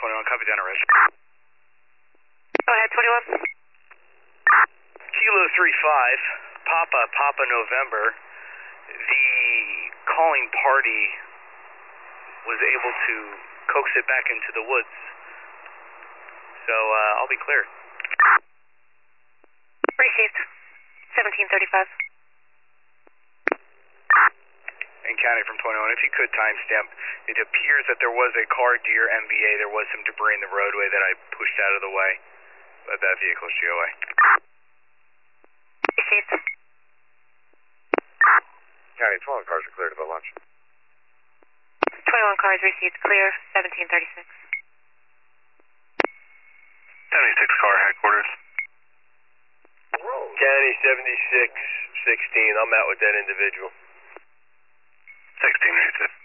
21, copy down arrest. Go ahead, 21. Kilo 35, Papa November. The calling party was able to coax it back into the woods. So, I'll be clear. Received. 1735. And counting from 21, if you could timestamp, it appears that there was a car Deer MVA. There was some debris in the roadway that I pushed out of the way. But that vehicle's GOA. Received. County, 12 cars are clear to the lunch. 21 cars received clear, 1736. 76 car headquarters. County 7616, I'm out with that individual. 16 received.